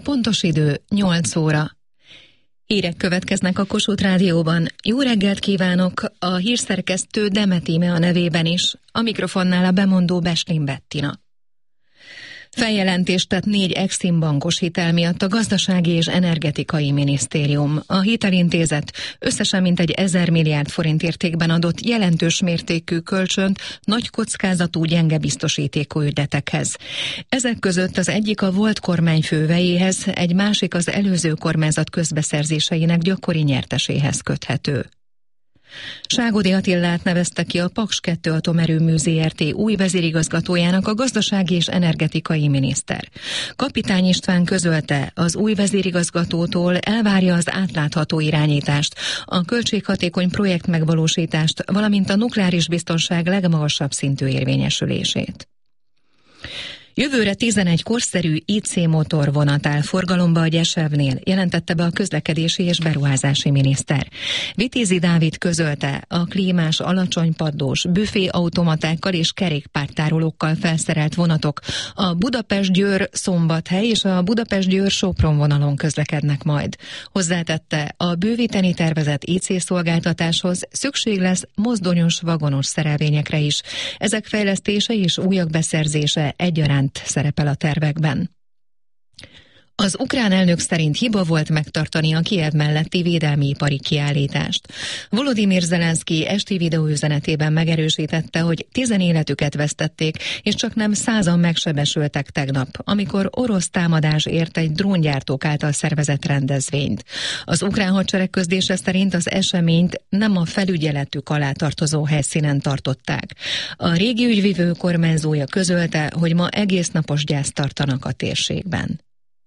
pontos idő 8 óra. Hírek következnek a Kossuth Rádióban. Jó reggelt kívánok, a hírszerkesztő Demet Íme a nevében is, a mikrofonnál a bemondó Beslin Bettina. Feljelentést tett 4 Exim bankos hitel miatt a Gazdasági és Energetikai Minisztérium. A hitelintézet összesen mintegy 1000 milliárd forint értékben adott jelentős mértékű kölcsönt nagy kockázatú gyenge biztosítékú ügyletekhez. Ezek között az egyik a volt kormányfővejéhez, egy másik az előző kormányzat közbeszerzéseinek gyakori nyerteséhez köthető. Ságodi Attilát nevezte ki a Paks 2 atomerőmű Zrt. Új vezérigazgatójának a Gazdasági és Energetikai Miniszter. Kapitány István közölte, az új vezérigazgatótól elvárja az átlátható irányítást, a költséghatékony projekt megvalósítást, valamint a nukleáris biztonság legmagasabb szintű érvényesülését. Jövőre 11 korszerű IC motorvonat áll forgalomba a Gyesevnél, jelentette be a közlekedési és beruházási miniszter. Vitézi Dávid közölte, a klímás, alacsonypaddós, büféautomatákkal és kerékpártárolókkal felszerelt vonatok a Budapest-Győr-Szombathely és a Budapest-Győr-Sopron vonalon közlekednek majd. Hozzátette, a bővíteni tervezett IC szolgáltatáshoz szükség lesz mozdonyos, vagonos szerelvényekre is. Ezek fejlesztése és újak beszerzése egyaránt szerepel a tervekben. Az ukrán elnök szerint hiba volt megtartani a Kijev melletti védelmi ipari kiállítást. Volodymyr Zelenszky esti videóüzenetében megerősítette, hogy 10 életüket vesztették, és csak nem 100-an megsebesültek tegnap, amikor orosz támadás ért egy dróngyártók által szervezett rendezvényt. Az ukrán hadsereg közlése szerint az eseményt nem a felügyeletük alá tartozó helyszínen tartották. A régi ügyvivő kormányzója közölte, hogy ma egész napos gyászt tartanak a térségben.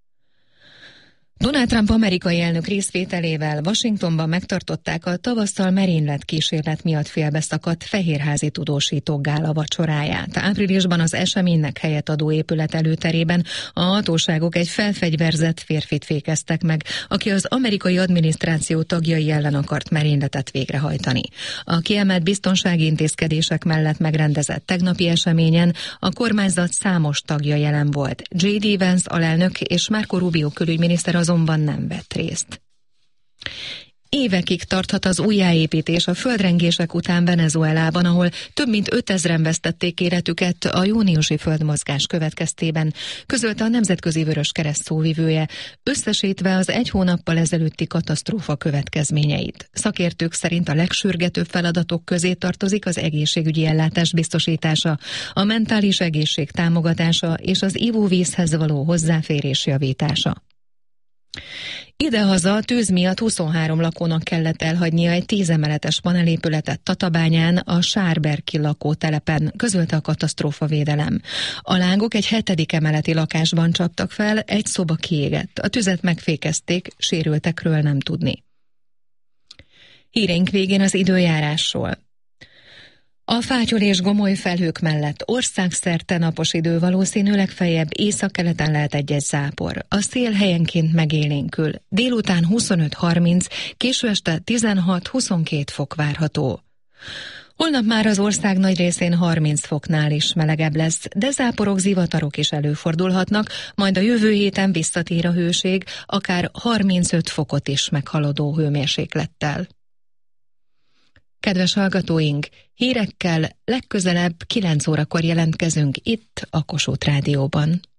Donald Trump amerikai elnök részvételével Washingtonban megtartották a tavasszal merénylet kísérlet miatt félbeszakadt fehérházi tudósítók gála vacsoráját. Áprilisban az eseménynek helyet adó épület előterében a hatóságok egy felfegyverzett férfit fékeztek meg, aki az amerikai adminisztráció tagjai ellen akart merényletet végrehajtani. A kiemelt biztonsági intézkedések mellett megrendezett tegnapi eseményen a kormányzat számos tagja jelen volt. J.D. Vance alelnök és Marco Rubio külügyminiszter azonban nem vett részt. Évekig tarthat az újjáépítés a földrengések után Venezuelában, ahol több mint 5000-en vesztették életüket a júniusi földmozgás következtében, közölte a Nemzetközi Vöröskereszt szóvivője, összesítve az 1 hónappal ezelőtti katasztrófa következményeit. Szakértők szerint a legsürgetőbb feladatok közé tartozik az egészségügyi ellátás biztosítása, a mentális egészség támogatása és az ivóvízhez való hozzáférés javítása. Idehaza a tűz miatt 23 lakónak kellett elhagynia egy 10 emeletes panelépületet Tatabányán, a Sárberki lakótelepen, közölte a katasztrófavédelem. A lángok egy 7. emeleti lakásban csaptak fel, egy szoba kiégett. A tüzet megfékezték, sérültekről nem tudni. Híreink végén az időjárásról. A fátyol és gomoly felhők mellett országszerte napos idő, valószínűleg feljebb északkeleten lehet egy-egy zápor. A szél helyenként megélénkül. Délután 25-30, késő este 16-22 fok várható. Holnap már az ország nagy részén 30 foknál is melegebb lesz, de záporok, zivatarok is előfordulhatnak, majd a jövő héten visszatér a hőség, akár 35 fokot is meghaladó hőmérséklettel. Kedves hallgatóink, hírekkel legközelebb 9 órakor jelentkezünk itt a Kossuth Rádióban.